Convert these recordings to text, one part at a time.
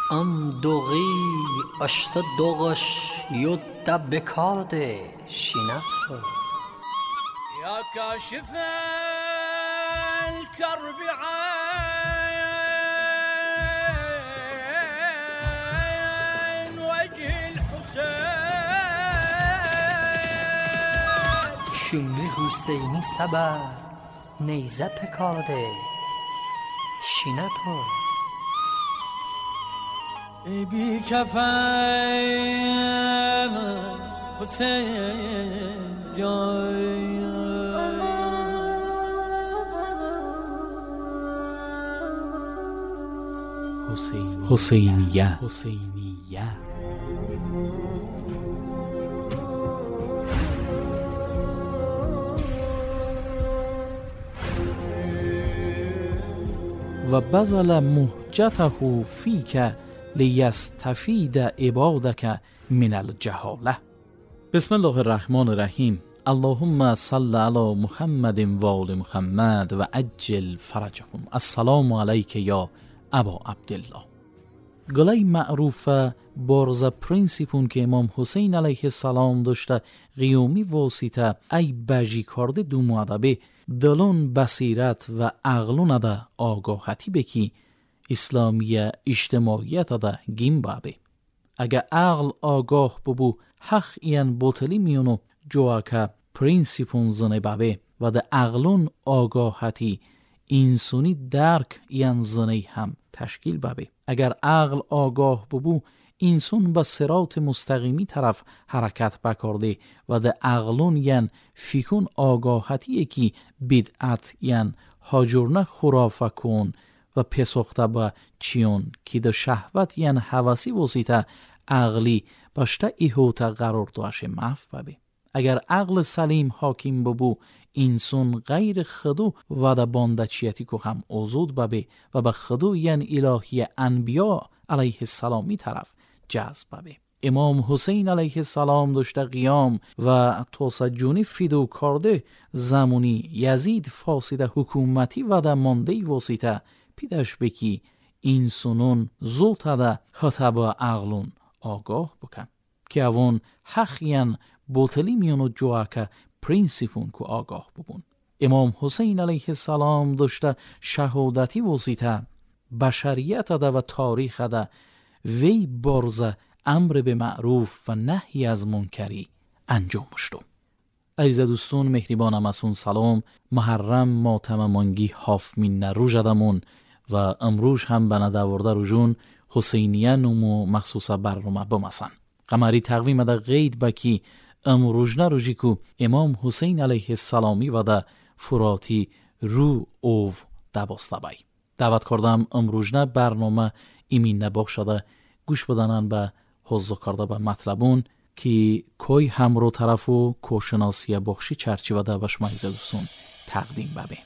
Am dogi ashta dogash yudda bekade shinapur Ya kashif al-karb an wajh al-Husayn Shumi Husayni sabar neyze pekade shinapur ای بی کفن حسین جای حسینیه و بذل مهجته فیک لیستفید عبادک من الجهاله. بسم الله الرحمن الرحیم. اللهم صل علی محمد و آل محمد و عجل فرجهم. السلام علیک یا ابا عبدالله. گلای معروف بارز پرینسیپون که امام حسین علیه السلام داشته قیومی واسطه ای بجی کرده دو معدبه دلون بصیرت و عقلون ده آگاهتی بکی اسلامی اجتماعیت ده گیم بابه. اگه عقل آگاه ببو حق این بوتلی میونو جواکا پرینسیپون زنه بابه و ده عقلون آگاهتی انسانی درک این زنه هم تشکیل بابه. اگر عقل آگاه ببو انسان به صراط مستقیمی طرف حرکت بکرده و ده عقلون ین فیکون آگاهتی که بدعت ین هاجرنه خرافه کن و پسخته با چیون که ده شهوت ین حواسی وسیطه عقلی باشته ایهوتا قرار داشته مف ببه. اگر عقل سلیم حاکم ببو انسان غیر خدو و ده باندچیتی که هم اوزود ببه و به خدو ین الهی انبیاء علیه السلامی طرف جذب ببه. امام حسین علیه السلام داشته قیام و توسجونی فیدو کرده زمانی یزید فاسد حکومتی و ده مانده واسطه پیداش بکی انسانون زوتا ده خطبا عقلون آگاه بکن که اون حقیان بوتلی میونو جواکا پرینسیپون که آگاه ببون. امام حسین علیه السلام داشته شهادتی واسطه بشریت ده و تاریخ ده وی برزه امر به معروف و نهی از منکری انجام شد. عزیز دوستان مهربانم از اون سلام. محرم ماتم مانگی هافمین روز دمون و امروز هم به نداورده روزون حسینیه نمو مخصوص برنامه بمسن. قمری تقویم ده غید بکی امروز نروزی که امام حسین علیه السلامی و ده فراتی رو او دباسته بای. دعوت کردم امروز نه برنامه ایمین نباخ شده گوش بدنن به حضور کرده به مطلبون که کوی همرو طرف و کوشناسی بخشی چرچی و ده بش مایز دوستون تقدیم ببه.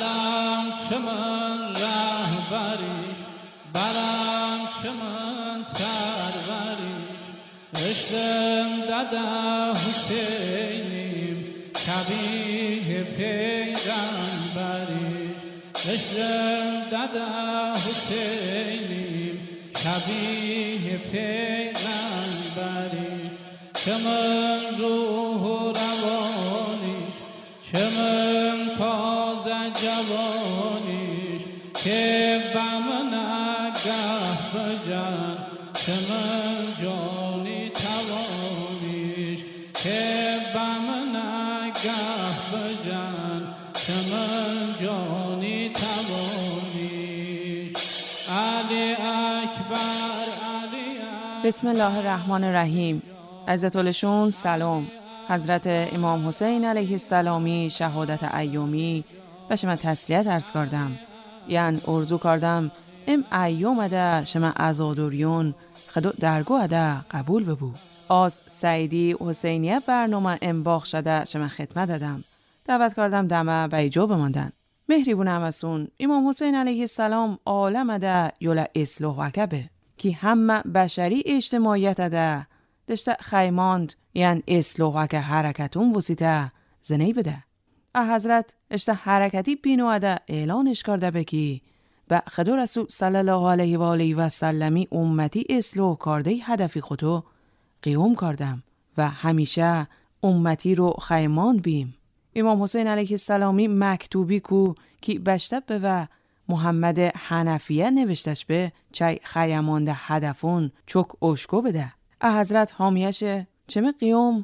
بلم چمن رهبری بلم چمن سروری عشقم دادا حسینیم شبیه پیغمبری عشقم دادا حسینیم شبیه پیغمبری چمن روح و روانیش چمن تازه جوانیش که بم نگه بجن چمن جانی توانیش که بم نگه بجن چمن جانی توانیش علی اکبر علی اکبر. بسم الله الرحمن الرحیم. عزتالشون سلام. حضرت امام حسین علیه السلامی شهادت ایومی و شما تسلیت عرض کردم. یعنی ارزو کردم ام ایوم ده شما ازادوریون خدو درگو ده قبول ببو. از سعیدی حسینیه برنامه ام باخ شده شما خدمت دادم. دعوت کردم دمه به ایجا بماندن. مهریبون همسون امام حسین علیه السلام عالم ده یولا اصلاح وکبه که همه بشری اجتماعیت ده دشته خیماند یعنی اصلاح وکه حرکتون وسیطه زنی بده. حضرت اشته حرکتی بینو ده اعلانش کرده بکی و خدا رسول صلی الله علیه و آله و سلمی امتی اصلاح کرده هدفی خودو قیام کردم و همیشه امتی رو خیمان بیم. امام حسین علیه السلامی مکتوبی کی بشتب به و محمد حنفیه نوشتش به چای خیمانده هدفون چک اشکو بده. حضرت حامیشه چمه قیام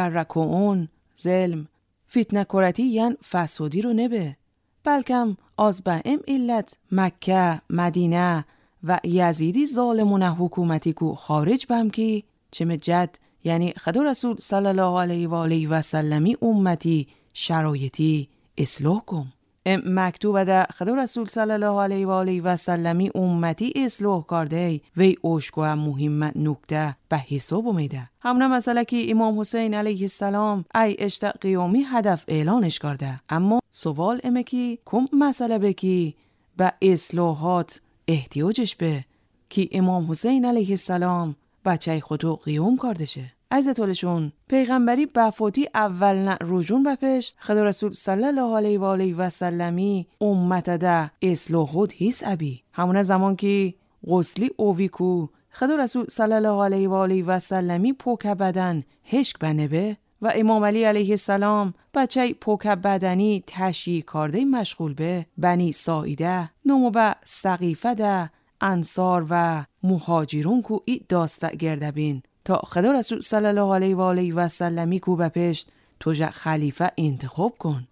شرکون ظلم فتنه کرتی یعن فسادی رو نبه، بلکم از به ام علت مکه مدینه و یزیدی ظالمونه حکومتی کو خارج بم کی چمه جد یعنی خدا رسول صلی الله علیه و آله و سلمی امتی شرایطی اصلاح کن. مکتوب ده خدا رسول صلی الله علیه و آله و سلمی امتی اصلاح کرده وی اوشکو مهم نکته به حساب اومده. همونه مسئله که امام حسین علیه السلام ای اشتاق قیامی هدف اعلانش کرده، اما سوال امه که کم مسئله بکی به اصلاحات احتیاجش به که امام حسین علیه السلام بچه خودو قیام کرده شه. عزتولشون پیغمبری بفاتی اول رجون بپشت خدا رسول صلی الله علیه و آله و سلمی امت ده اصلاحات هیس ابی. همونه زمان که غسلی اوی کو خدا رسول صلی الله علیه و آله و سلمی پوک بدن هشک بنبه و امام علی علیه السلام بچه پوک بدنی تشییع کرده مشغول به بنی ساعده نمو به سقیفه ده انصار و مهاجرون کو ای داسته گرده بین تا خدا رسول صلی الله علیه و آله و سلمی کو بپشت توجه خلیفه انتخاب کن.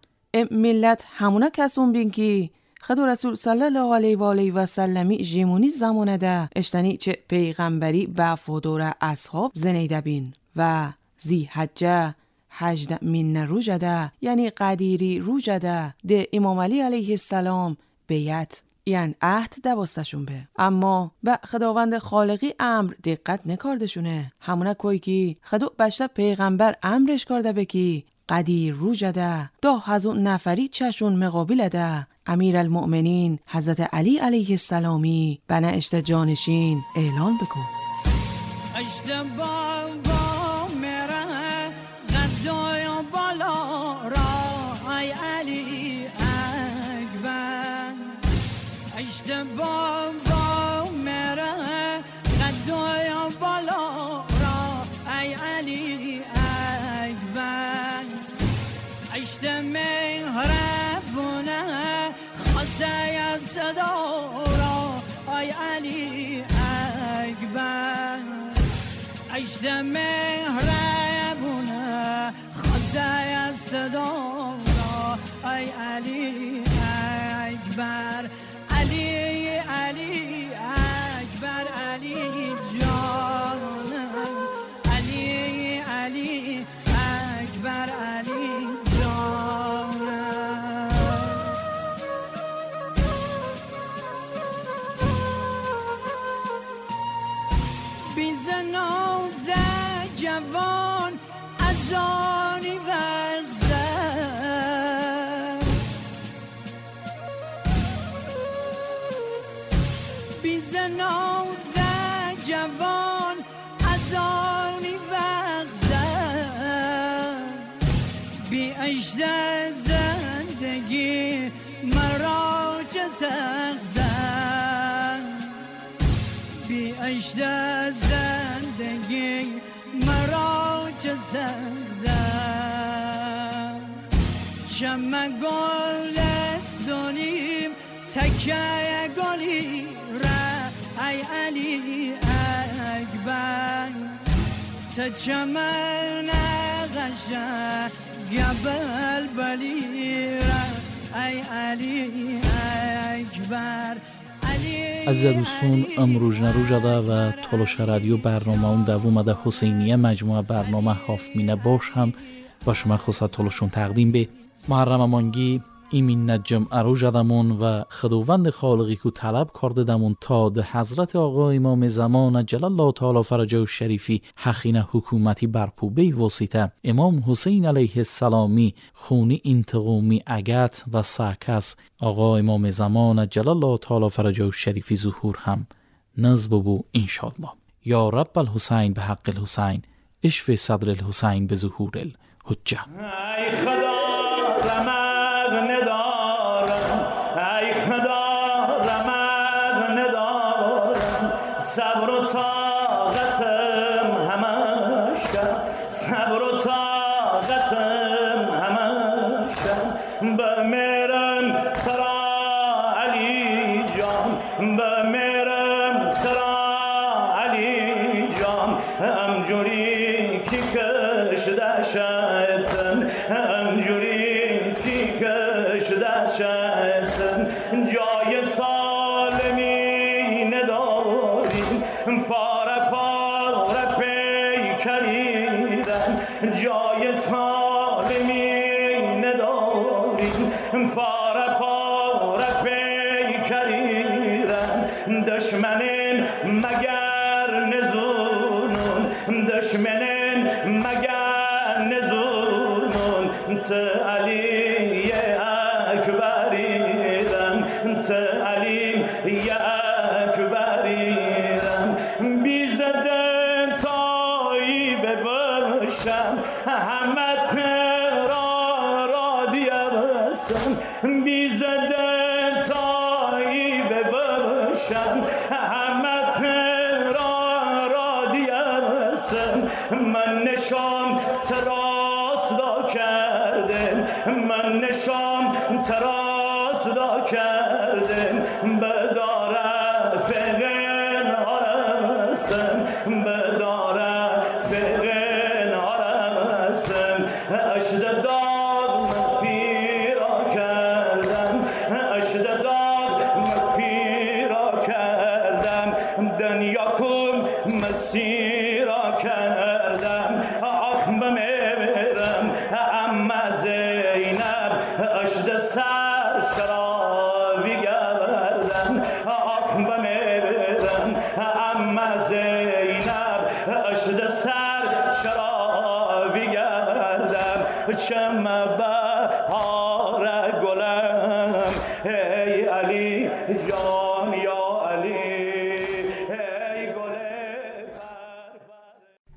ملت همونه کسون بین که خدا رسول صلی الله علیه و آله و سلمی جیمونی زمانه ده اشتنی چه پیغمبری بفادور اصحاب زنیده بین و زی حجه 18 من روزه ده یعنی قدیری روزه ده امام علی علیه السلام بیعت یعنی عهد دوستشون به، اما به خداوند خالقی امر دقت نکردشونه. همونه کوی که خدا بشته پیغمبر امرش کرده بکی قدیر رو جده 2000 نفری چشون مقابل ده امیر المؤمنین حضرت علی علیه السلامی بنا اشت جانشین اعلان بکن. اشت بابا میره غدای بالا را ای علی اکبر. اشت بابا میره غدای بالا را ای علی اکبر. اشت مهربونه خسته از صدا را ای علی اکبر. اشت مهربونه خسته از صدا را ای علی اکبر. علی علی اکبر علی جانم علی علی اکبر علی جانم. بیزناز جوان از آنی وقته بیزناز جوان از آنی وقته بی عشق زندگی مرا چه سخته بی عشق زندگی مرا چه سخته. شمع گلستونیم تکه گلی را ای علی اکبر. تا چمن غشه گبل بلی را ای علی اکبر. عزیز دوستان امروز نروجده و تلاش رادیو برنامه اون دوومده حسینیه مجموعه برنامه هافمینه باش هم با شما خصوصا تلاشون تقدیم به محرم مانگی ایمین نجم اروجدمون و خداوند خالقی که طلب کرده دمون تا ده حضرت آقا امام زمان جلال الله تعالی فرجه و شریفی حقین حکومتی برپوبه واسطه امام حسین علیه السلامی خونی انتقامی اگت و ساکس آقا امام زمان جلال الله تعالی فرجه و شریفی ظهور هم نزد بو انشاءالله. یا رب الحسین به حق الحسین اشف صدر الحسین به ظهور الحجه. ای خدا رمق ندارم ای خدا رمق صبر و طاقتم همش کم، صبر و طاقتم همش کم، بمیرم سرا علی جان، بمیرم سرا علی جان، همجوری کی کشده شیطان، همجوری کی کشده شیطان، جای سالمی نداریم پاره پاره پیکریدن، جای سالمی نداریم پاره پاره پیکریدن، دشمنین مگر نزونون، دشمنین مگر نزونون، ته علی اکبریدن، ته علی اکبریدن، بیزده تایی ببرشم همه ترا رادیه بسم، بیزده تایی ببرشم همه ترا رادیه بسم، من نشان تراسدا کردم، من نشان تراسدا کردم، بداره فقن آرمسم، بداره فقن آرمسم، اشد داد مپیرا کردم، اشد داد مپیرا کردم، دنیا کن مسیرا کردم، آخ بمیرم اما زینب اشد سر شراوی گبردم، آخ بمیرم اما زینب اشد سر شراوی گبردم، چم بهار گلم ای علی جان یا